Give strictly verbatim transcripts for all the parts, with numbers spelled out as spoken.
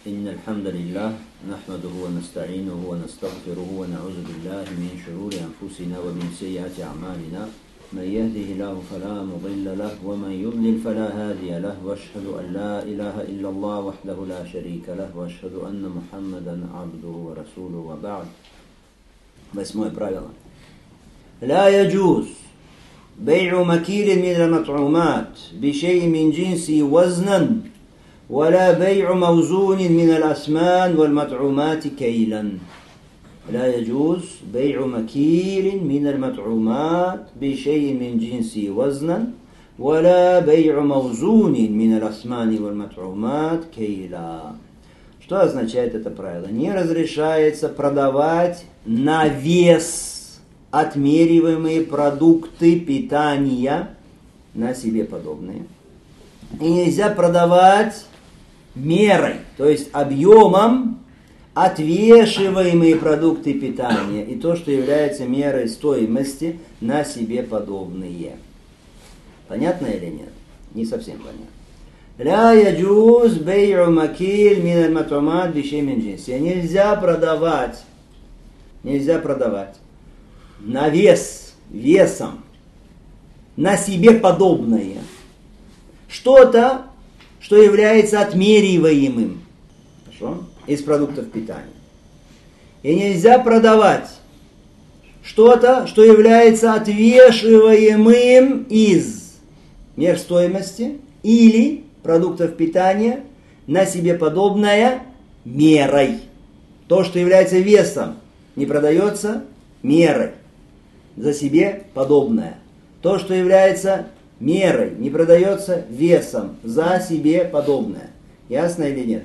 إن الحمد لله نحمده ونستعينه ونستغفره ونعوذ بالله من شرور أنفسنا ومن سيئات أعمالنا من يهده الله فلا مضل له ومن يضلل فلا هادي له وأشهد أن لا إله إلا الله وحده لا شريك له وأشهد أن محمدا عبده ورسوله وبعد. Восьмое правило. لا يجوز بيع مكيل من المطعومات بشيء من جنسه وزنا ولا بيع موزون من الأسمان والمطعومات كيلا. لا يجوز بيع مكيل من المطعومات بشيء من جنسه وزنا ولا بيع موزون من الأسمان والمطعومات كيلا. Что означает это правило? Не разрешается продавать на вес отмериваемые продукты питания, на себе подобные. И нельзя продавать мерой, то есть объемом, отвешиваемые продукты питания и то, что является мерой стоимости, на себе подобные. Понятно или нет? Не совсем понятно. لا يجوز بيع مكيل من المطعومات بشيء من جنسه. Нельзя продавать, нельзя продавать на вес, весом, на себе подобное что-то, что является отмериваемым, хорошо, из продуктов питания. И нельзя продавать что-то, что является отвешиваемым из мер стоимости или продуктов питания на себе подобное мерой. То, что является весом, не продается мерой. За себе подобное. То, что является мерой, не продается весом. За себе подобное. Ясно или нет?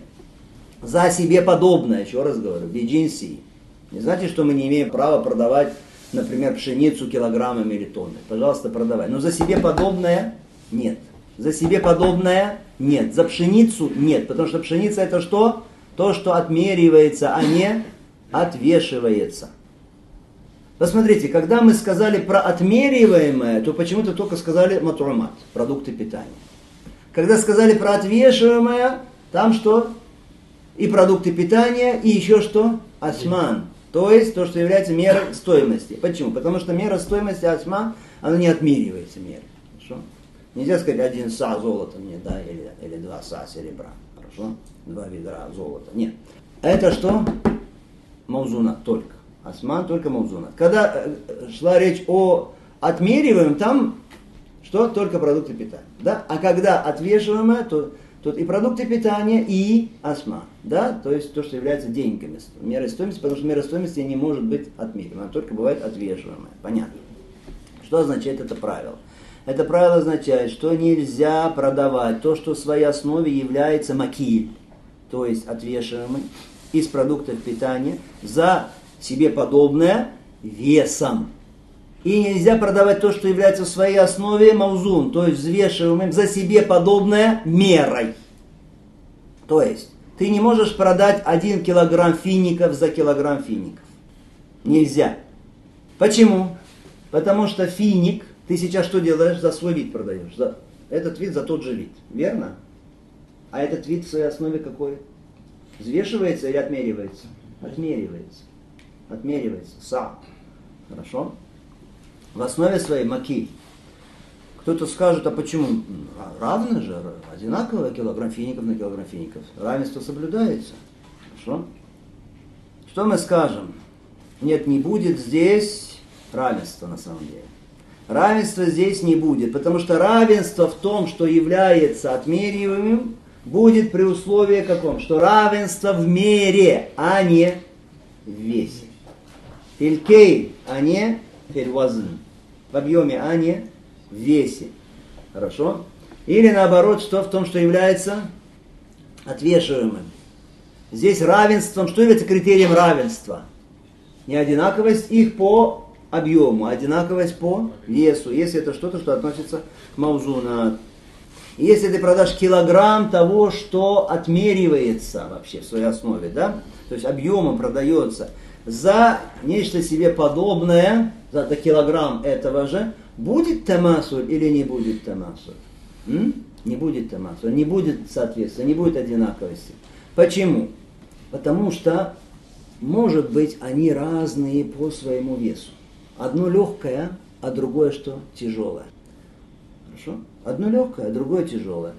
За себе подобное, еще раз говорю, биджинси. Не значит, что мы не имеем права продавать, например, пшеницу килограммами или тоннами. Пожалуйста, продавай. Но за себе подобное нет. За себе подобное нет. За пшеницу нет. Потому что пшеница это что? То, что отмеривается, а не отвешивается. Посмотрите, когда мы сказали про отмериваемое, то почему-то только сказали матурмат, продукты питания. Когда сказали про отвешиваемое, там что? И продукты питания, и еще что? Асман. То есть то, что является мерой стоимости. Почему? Потому что мера стоимости асман, она не отмеривается мерой. Хорошо? Нельзя сказать один са золота мне, да, или, или два са серебра. Хорошо? Два ведра золота. Нет. Это что? Маузуна только. Асман только маузуна. Когда шла речь о отмериваемом, там что? Только продукты питания. Да? А когда отвешиваемое, то тут и продукты питания, и асман. Да? То есть то, что является деньгами. Мерой стоимости, потому что мера стоимости не может быть отмериваемая. Она только бывает отвешиваемая. Понятно. Что означает это правило? Это правило означает, что нельзя продавать то, что в своей основе является макиль, то есть отвешиваемый из продуктов питания, за себе подобное весом. И нельзя продавать то, что является в своей основе маузун, то есть взвешиваемым за себе подобное мерой. То есть ты не можешь продать один килограмм фиников за килограмм фиников. Нельзя. Почему? Потому что финик ты сейчас что делаешь? За свой вид продаешь. За этот вид, за тот же вид. Верно? А этот вид в своей основе какой? Взвешивается или отмеривается? Отмеривается. Отмеривается. Са. Хорошо? В основе своей маки. Кто-то скажет, а почему? Равно же, одинаково килограмм фиников на килограмм фиников. Равенство соблюдается. Хорошо? Что мы скажем? Нет, не будет здесь равенства на самом деле. Равенства здесь не будет, потому что равенство в том, что является отмериваемым, будет при условии каком? Что равенство в мере, а не в весе. Филькей, а не фильвазн. В объеме, а не в весе. Хорошо? Или наоборот, что в том, что является отвешиваемым. Здесь равенством, что является критерием равенства? Не одинаковость их по объему, одинаковость по весу, если это что-то, что относится к маузуна. Если ты продашь килограмм того, что отмеривается вообще в своей основе, да, то есть объемом продается, за нечто себе подобное, за килограмм этого же, будет тамасуль или не будет тамасуль? М? Не будет тамасуль, не будет соответствия, не будет одинаковости. Почему? Потому что, может быть, они разные по своему весу. Одно легкое, а другое что? Тяжелое. Хорошо? Одно легкое, а другое тяжелое.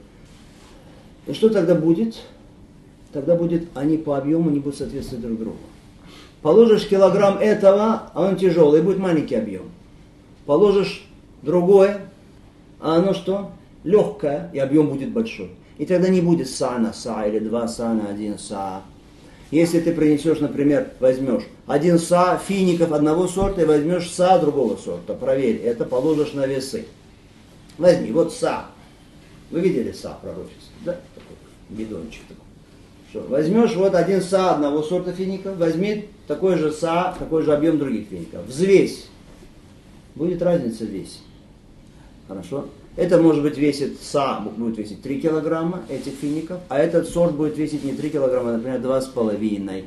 И что тогда будет? Тогда будет, они по объему не будут соответствовать друг другу. Положишь килограмм этого, а он тяжелый, и будет маленький объем. Положишь другое, а оно что? Легкое, и объем будет большой. И тогда не будет са на са, или два са на один са. Если ты принесешь, например, возьмешь один са фиников одного сорта и возьмешь са другого сорта, проверь, это положишь на весы. Возьми, вот са. Вы видели са пророчество? Да? Такой бидончик такой. Что? Возьмешь вот один са одного сорта фиников, возьми такой же са, такой же объем других фиников. Взвесь. Будет разница в весе. Хорошо? Это, может быть, весит са, будет весить три килограмма этих фиников, а этот сорт будет весить не три килограмма, а, например, два с половиной.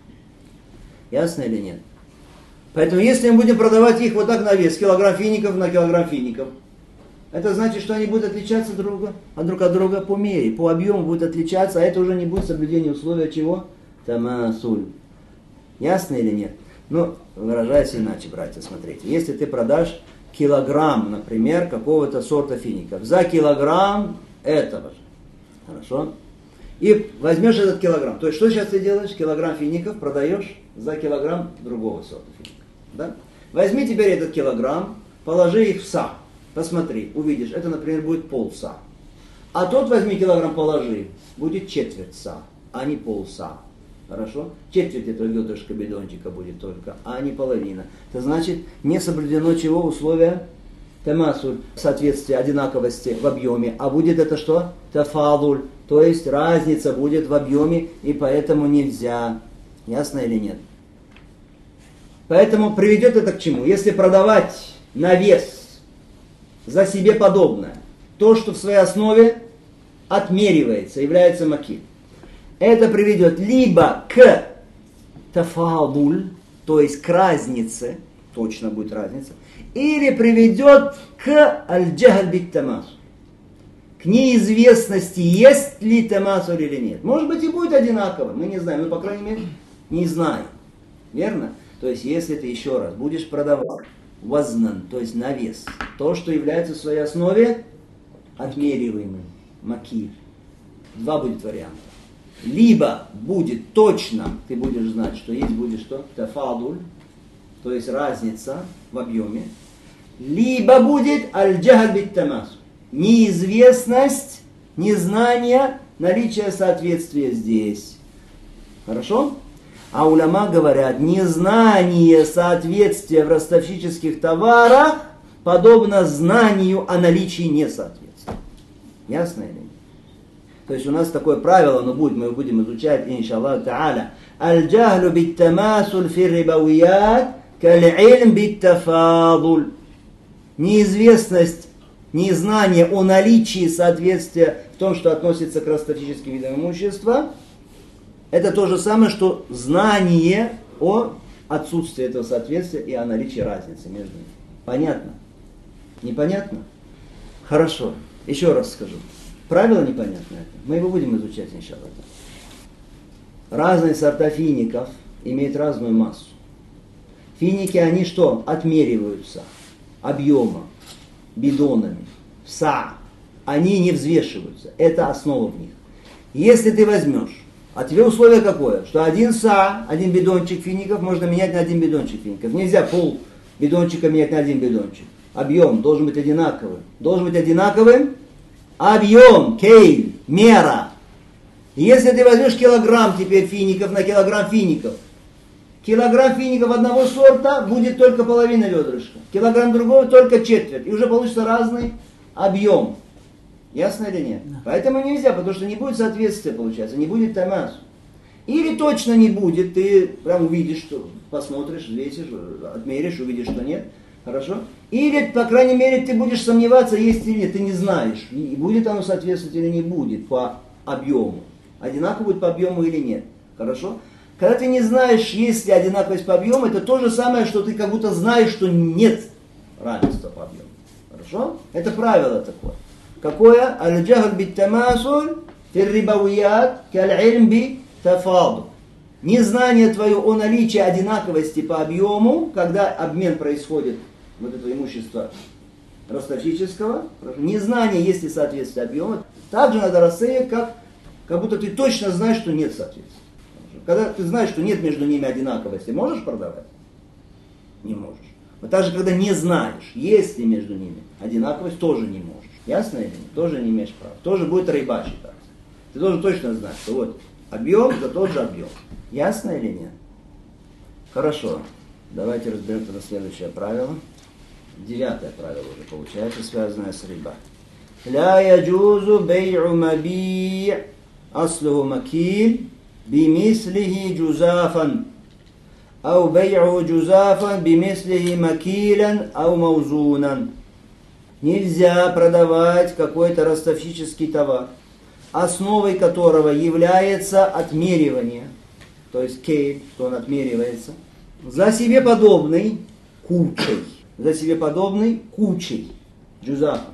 Ясно или нет? Поэтому, если мы будем продавать их вот так на вес, килограмм фиников на килограмм фиников, это значит, что они будут отличаться друг от друг от друга по мере, по объему будут отличаться, а это уже не будет соблюдение условия чего? Тамасуль. Ясно или нет? Ну, выражаясь иначе, братья, смотрите. Если ты продашь килограмм, например, какого-то сорта фиников, за килограмм этого же, хорошо? И возьмешь этот килограмм. То есть, что сейчас ты делаешь? Килограмм фиников продаешь за килограмм другого сорта фиников. Да? Возьми теперь этот килограмм, положи их в са. Посмотри, увидишь, это, например, будет полса. А тот возьми килограмм, положи, будет четверть са, а не полса. Хорошо? Четверть этого ведрышка бидончика будет только, а не половина. Это значит, не соблюдено чего условия? Тамасуль, соответствие, одинаковости в объеме. А будет это что? Тафадуль. То есть разница будет в объеме, и поэтому нельзя. Ясно или нет? Поэтому приведет это к чему? Если продавать на вес за себе подобное, то, что в своей основе отмеривается, является макиль, это приведет либо к тафадуль, то есть к разнице, точно будет разница, или приведет к аль-джахаль бит-тамасуль, к неизвестности, есть ли тамасуль или нет. Может быть и будет одинаково, мы не знаем, но по крайней мере не знаем. Верно? То есть если ты еще раз будешь продавать вазнан, то есть на вес, то, что является в своей основе отмериваемым, макиль, два будет варианта. Либо будет точно, ты будешь знать, что есть будет что? Тафадуль, то есть разница в объеме. Либо будет аль-джахаль бит-тамасуль, неизвестность, незнание, наличие соответствия здесь. Хорошо? А уляма говорят, незнание соответствия в ростовщических товарах подобно знанию о наличии несоответствия. Ясно или нет? То есть у нас такое правило, но будет, мы будем изучать, иншаллах та'аля. Аль-джахлю бит-тамасуль фир-рибавият каль-илм бит-тафадуль. Неизвестность, незнание о наличии соответствия в том, что относится к ростовщическим видам имущества, это то же самое, что знание о отсутствии этого соответствия и о наличии разницы между ними. Понятно? Непонятно? Хорошо. Еще раз скажу. Правило непонятно это. Мы его будем изучать, иншаллах. Разные сорта фиников имеют разную массу. Финики, они что? Отмериваются объемом, бидонами, са. Они не взвешиваются. Это основа в них. Если ты возьмешь, а тебе условие какое? Что один са, один бидончик фиников можно менять на один бидончик фиников. Нельзя пол бидончика менять на один бидончик. Объем должен быть одинаковым. Должен быть одинаковым объем, кейль, мера. Если ты возьмешь килограмм теперь фиников на килограмм фиников, килограмм фиников одного сорта будет только половина ведрышка. Килограмм другого только четверть. И уже получится разный объем. Ясно или нет? Да. Поэтому нельзя, потому что не будет соответствия, получается, не будет тамас. Или точно не будет, ты прям увидишь, что посмотришь, взвесишь, отмеришь, увидишь, что нет. Хорошо? Или, по крайней мере, ты будешь сомневаться, есть или нет, ты не знаешь, и будет оно соответствовать или не будет по объему. Одинаково будет по объему или нет. Хорошо? Когда ты не знаешь, есть ли одинаковость по объему, это то же самое, что ты как будто знаешь, что нет равенства по объему. Хорошо? Это правило такое. Какое? Аль-джахль бит-тамасуль фиррибавият каль-илм би тафаду. Незнание твое о наличии одинаковости по объему, когда обмен происходит, вот это имущество ростовщического, незнание, есть ли соответствие объема, также надо расценивать, как, как будто ты точно знаешь, что нет соответствия. Когда ты знаешь, что нет между ними одинаковости, можешь продавать? Не можешь. Вот так же, когда не знаешь, есть ли между ними одинаковость, тоже не можешь. Ясно или нет? Тоже не имеешь права. Тоже будет рыба считаться. Ты должен точно знать, что вот объем за тот же объем. Ясно или нет? Хорошо. Давайте разберем тогда следующее правило. Девятое правило уже получается, связанное с рыба. Ля яджузу бей'у маби' аслуху макиль бимислихи джузафан. Ау бей'у джузафан бимислихи макилян ау маузунан. Нельзя продавать какой-то ростовщический товар, основой которого является отмеривание, то есть кейль, что он отмеривается, за себе подобный кучей, за себе подобный кучей, джузафа.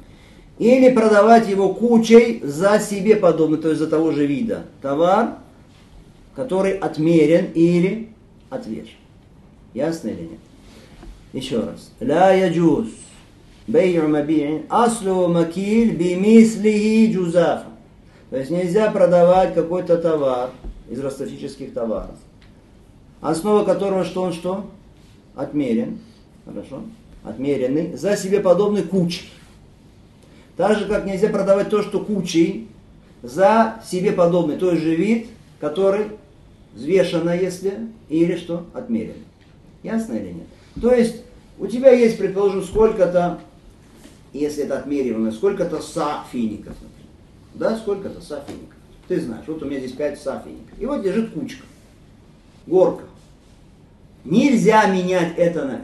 Или продавать его кучей за себе подобный, то есть за того же вида товар, который отмерен или отвешен. Ясно или нет? Еще раз. Ля яджуз бей'у маби'ин аслу макиль бимислихи джузафа. То есть нельзя продавать какой-то товар из ростовщических товаров, основа которого что он что? Отмерен. Хорошо? Отмеренный за себе подобный кучей. Так же, как нельзя продавать то, что кучей, за себе подобный той же вид, который взвешено, если, или что? Отмерен. Ясно или нет? То есть, у тебя есть, предположим, сколько-то, если это отмериваемое, сколько-то са фиников, например. Да, сколько-то са фиников. Ты знаешь, вот у меня здесь пять са фиников. И вот лежит кучка, горка. Нельзя менять это на это.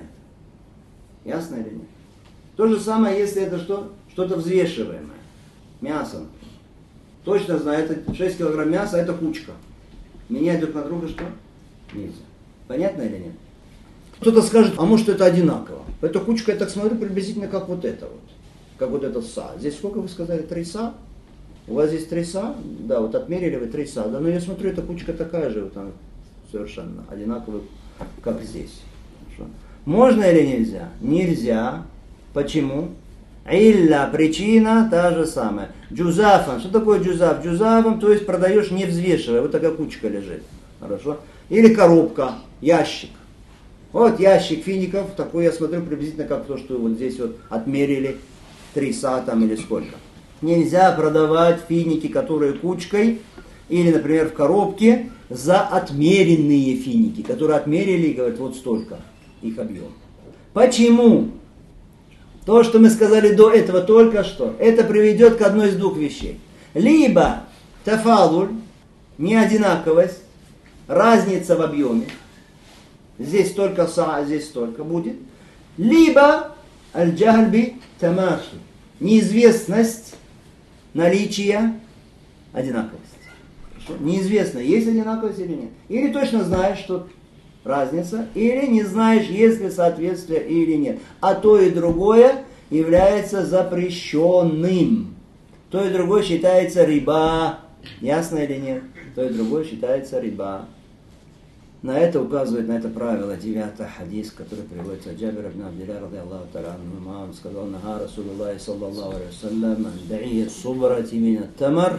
Ясно или нет? То же самое, если это что? Что-то взвешиваемое. Мясо, например. Точно знаю, это шесть килограмм мяса, а это кучка. Менять друг на друга что? Нельзя. Понятно или нет? Кто-то скажет, а может это одинаково. Эта кучка, я так смотрю, приблизительно как вот это вот. Как вот этот са. Здесь сколько вы сказали? Три са? У вас здесь три са? Да, вот отмерили вы три са. Да, но я смотрю, эта кучка такая же, вот она совершенно одинаковая, как здесь. Хорошо. Можно или нельзя? Нельзя. Почему? Илля, причина та же самая. Джузафан. Что такое джузаф? Джузафом, то есть продаешь не взвешивая. Вот такая кучка лежит. Хорошо. Или коробка, ящик. Вот ящик фиников, такой я смотрю приблизительно как то, что вот здесь вот отмерили три са там или сколько. Нельзя продавать финики, которые кучкой, или, например, в коробке, за отмеренные финики, которые отмерили и говорят, вот столько их объем. Почему? То, что мы сказали до этого только что, это приведет к одной из двух вещей. Либо тафалуль, неодинаковость, разница в объеме. Здесь столько са, а здесь столько будет. Либо аль-джахль тамахи, неизвестность наличия одинаковости. Хорошо? Неизвестно, есть одинаковость или нет. Или точно знаешь, что разница, или не знаешь, есть ли соответствие или нет. А то и другое является запрещенным. То и другое считается риба. Ясно или нет? То и другое считается риба. На это указывает, на это правило, девятый хадис, который приводится от Джабира ибн Абдилля, ради Аллаху та'ala анхума, он сказал, наха Расулуллахи саллаллаху алейхи вассалям, ан да'ия субрати мин ат-тамар,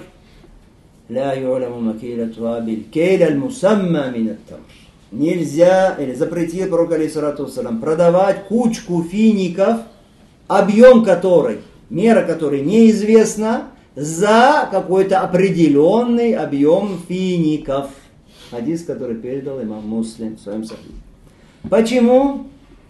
ла ю'ламу макилатуха биль-кейл аль-мусамма мин ат-тамар. Нельзя, или запретил пророк алейхиссалату вассалям, продавать кучку фиников, объем которой, мера которой неизвестна, за какой-то определенный объем фиников. Хадис, который передал имам Муслим в своем сахихе. Почему?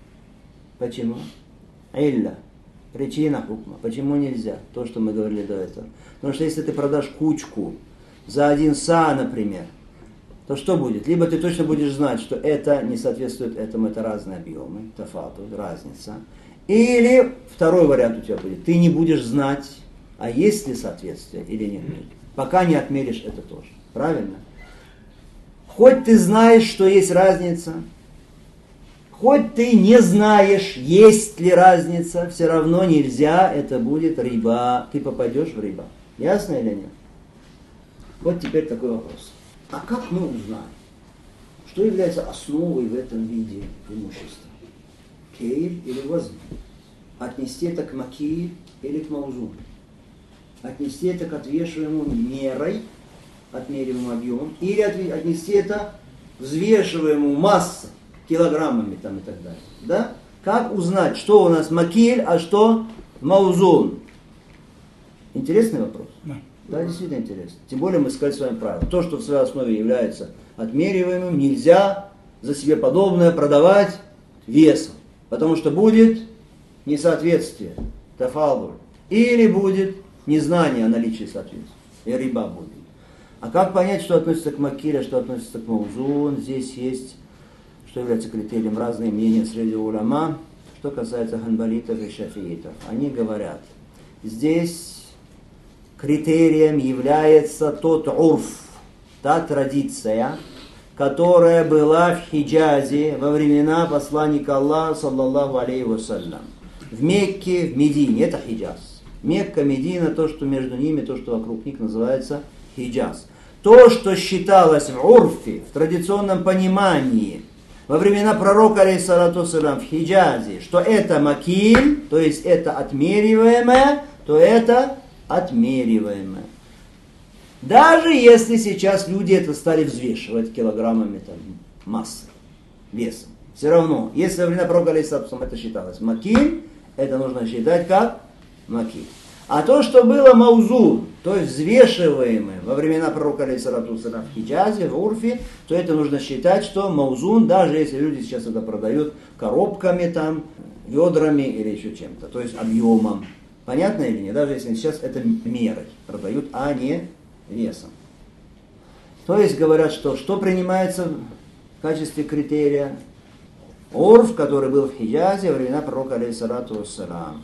Почему? Илля. Причина хукма. Почему нельзя? То, что мы говорили до этого. Потому что если ты продашь кучку за один са, например, то что будет? Либо ты точно будешь знать, что это не соответствует этому, это разные объемы, тафату, разница. Или второй вариант у тебя будет. Ты не будешь знать, а есть ли соответствие или нет. Пока не отмеришь это тоже. Правильно? Хоть ты знаешь, что есть разница, хоть ты не знаешь, есть ли разница, все равно нельзя, это будет риба. Ты попадешь в риба. Ясно или нет? Вот теперь такой вопрос. А как мы узнаем, что является основой в этом виде имущества? Кейль или вазн? Отнести это к макиль или к маузун? Отнести это к отвешиваемому мерой, отмериваемому объемом, или отнести это к взвешиваемому массой, килограммами там и так далее. Да? Как узнать, что у нас макиль, а что маузун? Интересный вопрос. Да. Да, действительно интересно. Тем более мы сказали с вами правило. То, что в своей основе является отмериваемым, нельзя за себе подобное продавать весом. Потому что будет несоответствие, тафалдуль. Или будет незнание о наличии соответствия. И риба будет. А как понять, что относится к макиль, а что относится к маузун? Здесь есть, что является критерием, разные мнения среди уляма. Что касается ханбалитов и шафиитов. Они говорят, здесь критерием является тот урф, та традиция, которая была в Хиджазе во времена посланника Аллаха, саллаллаху алейхи вассалям. В Мекке, в Медине, это Хиджаз. Мекка, Медина, то, что между ними, то, что вокруг них называется Хиджаз. То, что считалось в урфе, в традиционном понимании, во времена пророка, алейхиссалату вассалям, в Хиджазе, что это макиль, то есть это отмериваемое, то это отмериваемое. Даже если сейчас люди это стали взвешивать килограммами там, массы, весом. Все равно, если во времена пророка, алейхиссалату вассалям, это считалось макиль, это нужно считать как макиль. А то, что было маузун, то есть взвешиваемое во времена пророка, алейхиссалату вассалям, в Хиджазе, в урфе, то это нужно считать, что маузун, даже если люди сейчас это продают коробками, там, ведрами или еще чем-то, то есть объемом. Понятно или нет? Даже если сейчас это мерой продают, а не весом. То есть говорят, что что принимается в качестве критерия? Урф, который был в Хиджазе во времена пророка, алейхиссалату вассалям.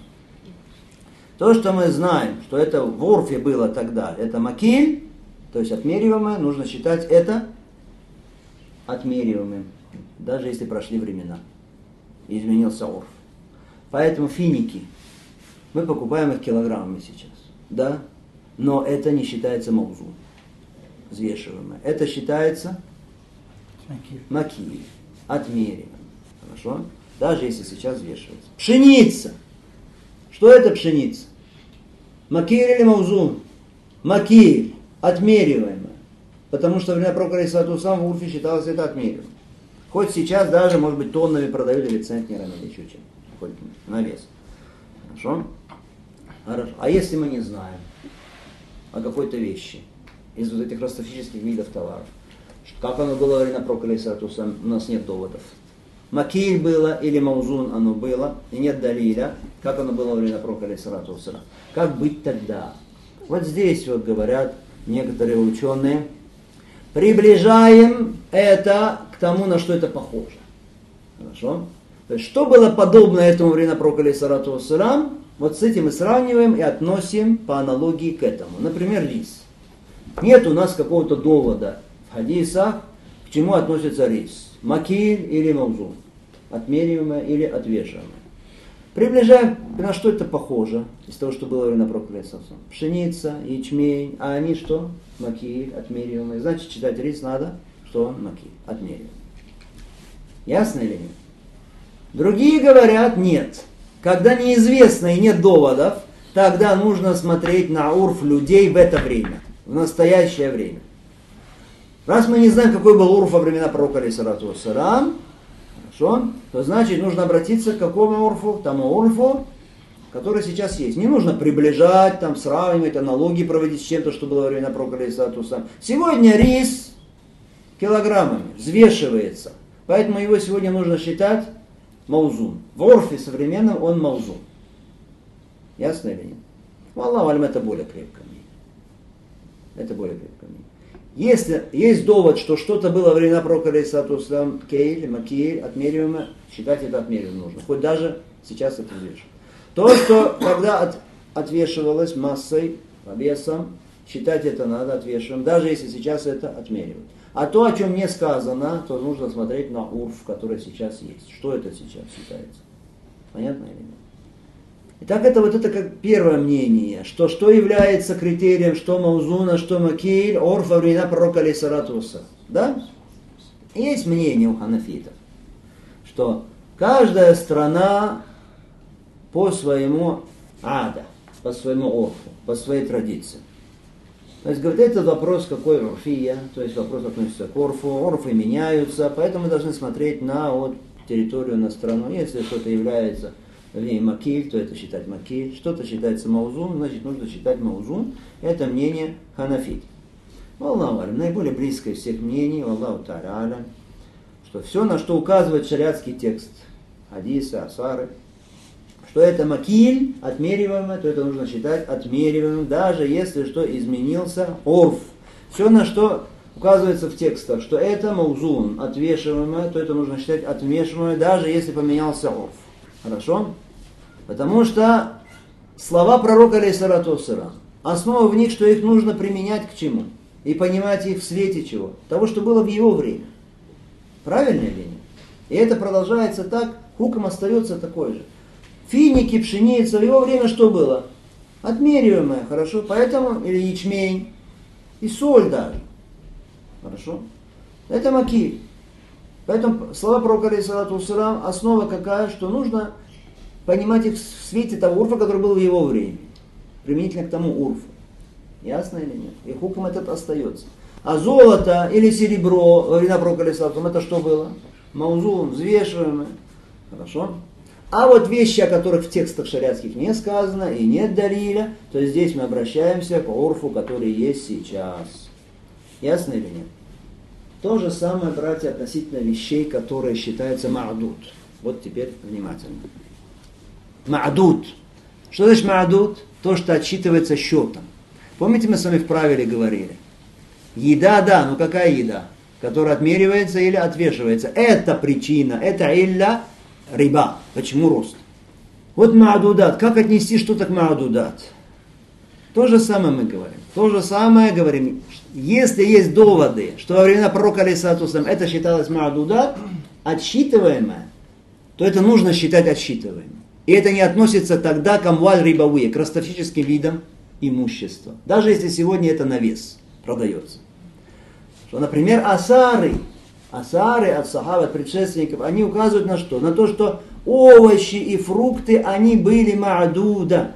То, что мы знаем, что это в урфе было тогда, это макиль, то есть отмериваемое, нужно считать это отмериваемым, даже если прошли времена, и изменился урф. Поэтому финики, мы покупаем их килограммами сейчас, да, но это не считается маузун, взвешиваемое. Это считается макиль, отмериваемым, хорошо, даже если сейчас взвешивается. Пшеница. Что это пшеница? Макиль или маузун? Макиль, отмериваемое. Потому что во время пророка, алейхиссалату вассалям, в урфе считалось это отмериваемым. Хоть сейчас даже, может быть, тоннами продают или центнерами, или еще чем. Хоть на вес. Хорошо? Хорошо. А если мы не знаем о какой-то вещи, из вот этих ростовщических видов товаров, как оно было во время пророка, алейхиссалату вассалям, у нас нет доводов. Макиль было или маузун оно было, и нет далиля, как оно было во время пророка, алейхиссалату вассалям. Как быть тогда? Вот здесь вот говорят некоторые ученые, приближаем это к тому, на что это похоже. Хорошо? То есть, что было подобно этому во время пророка, алейхиссалату вассалям, вот с этим мы сравниваем и относим по аналогии к этому. Например, рис. Нет у нас какого-то довода в хадисах, к чему относится рис. Макиль или маузун. Отмериваемое или отвешиваемое. Приближаем, на что это похоже, из того, что было во время пророка, алейхиссалату вассалям. Пшеница, ячмень, а они что? Макиль, отмериваемое. Значит, читать рис надо, что он макиль, отмериваемый. Ясно или нет? Другие говорят, нет. Когда неизвестно и нет доводов, тогда нужно смотреть на урф людей в это время, в настоящее время. Раз мы не знаем, какой был урф во времена пророка, алейхиссалату вассалям, хорошо, то значит нужно обратиться к какому урфу? К тому урфу, который сейчас есть. Не нужно приближать, там, сравнивать, аналогии проводить с чем-то, что было во времена пророка, алейхиссалату вассалям. Сегодня рис килограммами взвешивается, поэтому его сегодня нужно считать маузун. В урфе современном он маузун. Ясно или нет? Аллаху алям, это более крепко. Это более крепко. Если есть довод, что что-то было во времена пророка, алейхиссалату вассалям, кейль, макиль, отмериваемое, считать это отмериваемым нужно. Хоть даже сейчас это взвешивают. То, что когда от, отвешивалось массой, весом, считать это надо отвешиваем, даже если сейчас это отмеривают. А то, о чем не сказано, то нужно смотреть на урф, который сейчас есть. Что это сейчас считается? Понятно или нет? Итак, это вот это как первое мнение, что что является критерием, что маузуна, что макиль, орф во времена пророка алейхиссалату вассалям. Да? Есть мнение у ханафитов, что каждая страна по своему ада, по своему орфу, по своей традиции. То есть, говорит, это вопрос, какой орфия, то есть вопрос относится к орфу, орфы меняются, поэтому мы должны смотреть на вот, территорию, на страну. Если что-то является в ней макиль, то это считать макиль, что-то считается маузун, значит нужно считать маузун. Это мнение ханафит. Аллаху алям, наиболее близкое из всех мнений, Аллаху та'аля, что все, на что указывает шариатский текст, хадисы, асары, что это макиль, отмериваемое, то это нужно считать отмериваемым, даже если что изменился орф. Все, на что указывается в текстах, что это маузун, отвешиваемое, то это нужно считать отвешиваемое, даже если поменялся орф. Хорошо? Потому что слова пророка алейхиссалату вассалям, основа в них, что их нужно применять к чему? И понимать их в свете чего? Того, что было в его время. Правильно или нет? И это продолжается так, хукм остается такой же. Финики, пшеница, в его время что было? Отмериваемое, хорошо? Поэтому, или ячмень, и соль даже. Хорошо? Это макиль. Поэтому слова пророка алейхиссалату вассалям, основа какая, что нужно понимать их в свете того урфа, который был в его время. Применительно к тому урфу. Ясно или нет? И хукм этот остается. А золото или серебро во времена пророка алейхиссалату вассалям, это что было? Маузун, взвешиваемое. Хорошо? А вот вещи, о которых в текстах шариатских не сказано и нет далиля, то здесь мы обращаемся к орфу, который есть сейчас. Ясно или нет? То же самое, братья, относительно вещей, которые считаются ма'дуд. Вот теперь внимательно. Ма'дуд. Что значит ма'дуд? То, что отсчитывается счетом. Помните, мы с вами в правиле говорили? Еда, да, ну какая еда? Которая отмеривается или отвешивается. Это причина, это илля риба. Почему рост? Вот ма'дудат. Как отнести что-то к ма'дудат? То же самое мы говорим. То же самое говорим. Если есть доводы, что во времена пророка алейхиссалату вассалям это считалось ма'дудат, отсчитываемое, то это нужно считать отсчитываемым. И это не относится тогда к амваль рибавые, к ростовщическим видам имущества. Даже если сегодня это на вес продается. Что, например, асары, асары от сахаб, от предшественников, они указывают на что? На то, что овощи и фрукты, они были ма'дуда.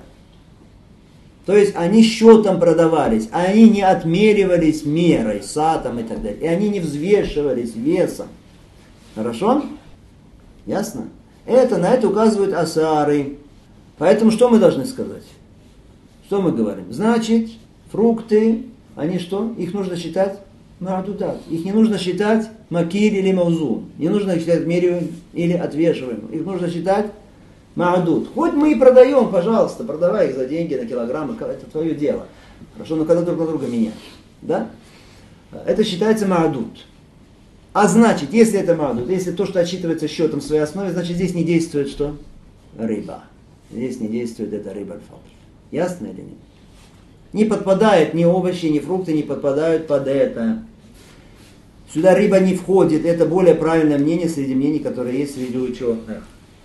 То есть они счетом продавались, они не отмеривались мерой, сатом и так далее. И они не взвешивались весом. Хорошо? Ясно? Это, на это указывают асары. Поэтому что мы должны сказать? Что мы говорим? Значит, фрукты, они что? Их нужно считать ма'дудат. Их не нужно считать макиль или маузун. Не нужно считать отмериваемым или отвешиваемым. Их нужно считать ма'дуд. Хоть мы и продаем, пожалуйста, продавай их за деньги на килограммы, это твое дело. Хорошо, но когда друг на друга меняешь. Да? Это считается ма'дуд. А значит, если это ма'дуд, если то, что отсчитывается счетом в своей основе, значит здесь не действует что? Риба. Здесь не действует это риба аль-фадл. Ясно или нет? Не подпадает ни овощи, ни фрукты не подпадают под это. Сюда риба не входит. Это более правильное мнение среди мнений, которые есть среди ученых.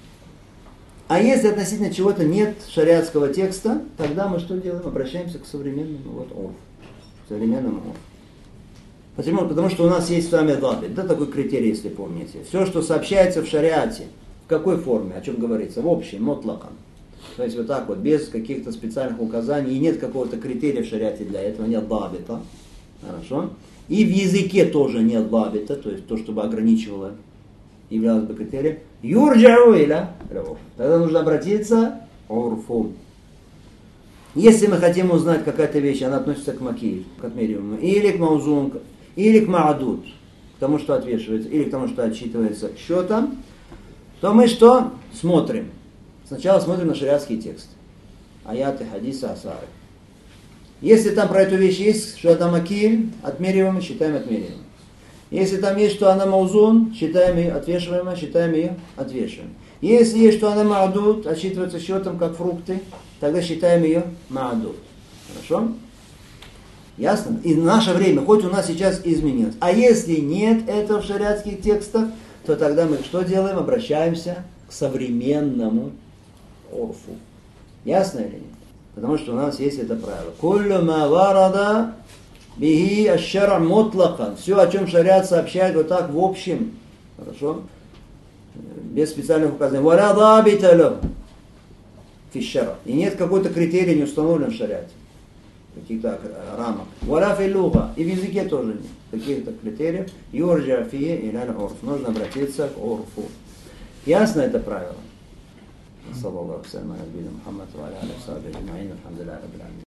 А если относительно чего-то нет шариатского текста, тогда мы что делаем? Обращаемся к современному вот орфу. К современному орфу. Почему? Потому что у нас есть с вами дабит. Да, такой критерий, если помните. Все, что сообщается в шариате, в какой форме, о чем говорится? В общем, мотлакан. То есть вот так вот, без каких-то специальных указаний, и нет какого-то критерия в шариате для этого, нет дабита. Хорошо? И в языке тоже нет дабита, то есть то, чтобы ограничивало, являлось бы критерием. Юрджау иля рауф. Тогда нужно обратиться к урфу. Если мы хотим узнать, какая-то вещь, она относится к макиль, к отмериваемому, или к маузун, или к ма'дуд, к тому, что отвешивается, или к тому, что отсчитывается счетом, то мы что? Смотрим. Сначала смотрим на шариатский текст. Аяты, хадисы, асары. Если там про эту вещь есть, что это макиль, отмериваемый, считаем отмериваемым. Если там есть, что она маузун, считаем ее отвешиваемой, считаем ее отвешиваемой. Если есть, что она ма'дуд, отсчитывается счетом, как фрукты, тогда считаем ее ма'дуд. Хорошо? Ясно? И в наше время, хоть у нас сейчас изменилось. А если нет этого в шариатских текстах, то тогда мы что делаем? Обращаемся к современному орфу. Ясно или нет? Потому что у нас есть это правило. Куллю ма варада бихи аш-шар' мутлакан. Все, о чем шариат сообщает вот так в общем. Хорошо? Без специальных указаний. Валя дабита лаху фи аш-шар'. И нет какой-то критерий, не установлен в шариате. Каких-то рамок. Валя фи луга. И в языке тоже нет каких-то критериев. Юрджа фи илян урф. Нужно обратиться к урфу. Ясно это правило? صلى الله وسلم على نبينا محمد وعلى اله وصحبه اجمعين والحمد لله رب العالمين.